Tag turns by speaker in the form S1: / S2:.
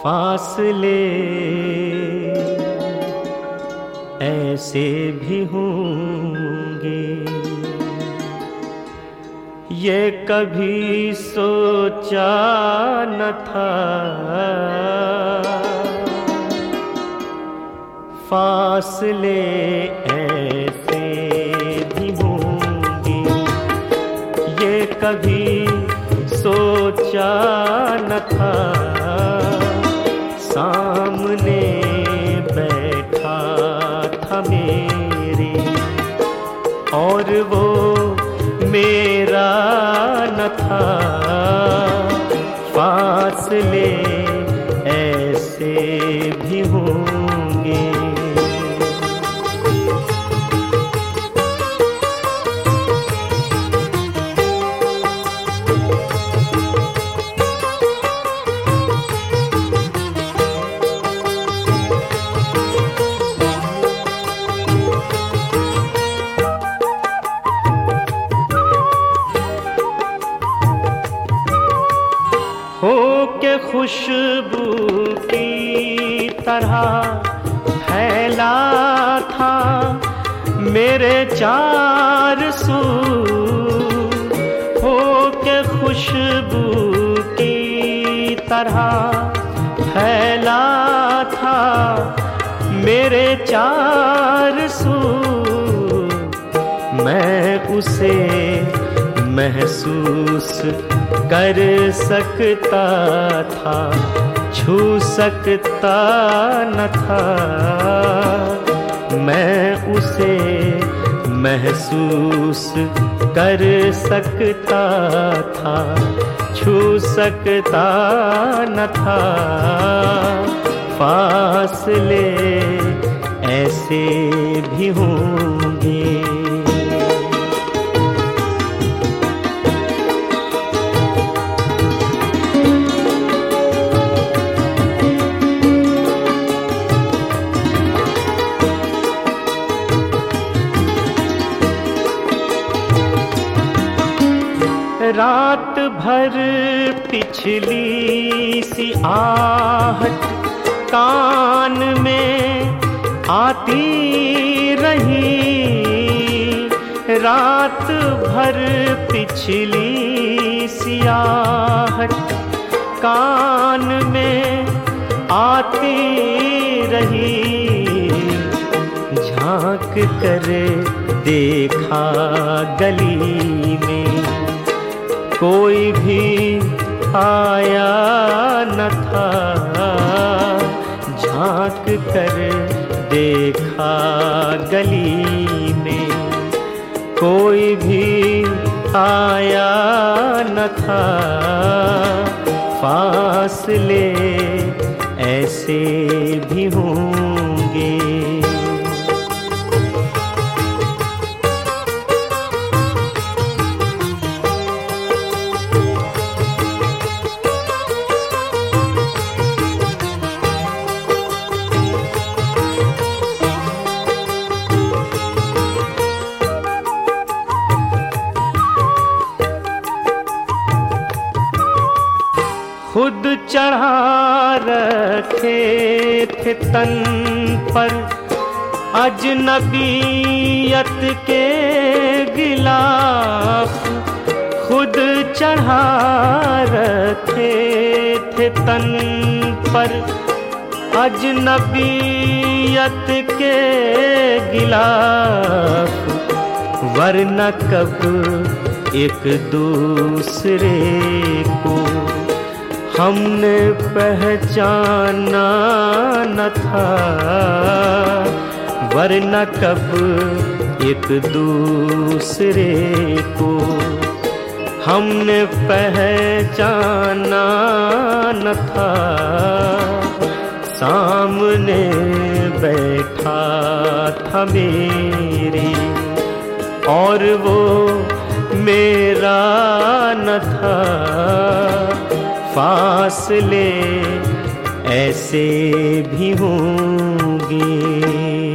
S1: फासले ऐसे भी होंगे, ये कभी सोचा न था। फासले ऐसे भी होंगे, ये कभी सोचा न था। सामने बैठा था मेरे और वो मेरा न था। फासले ऐसे भी होंगे। हो के खुशबू की तरह फैला था मेरे चार सू। हो के खुशबू की तरह फैला था मेरे चार सू। मैं उसे महसूस कर सकता था, छू सकता न था। मैं उसे महसूस कर सकता था, छू सकता न था। फासले ऐसे भी होंगे। रात भर पिछली सी आहट कान में आती रही। रात भर पिछली सी आहट कान में आती रही। झांक कर देखा गली में, कोई भी आया न था। झांक कर देखा गली में, कोई भी आया न था। फासले ऐसे भी होंगे। खुद चढ़ा रखे थे तन पर अजनबियत के गिलाफ। खुद चढ़ा रखे थे तन पर अजनबियत के गिलाफ। वरना कब एक दूसरे को हमने पहचाना न था। वरना कब एक दूसरे को हमने पहचाना न था। सामने बैठा था मेरे और वो मेरा न था। फासले ऐसे भी होंगे।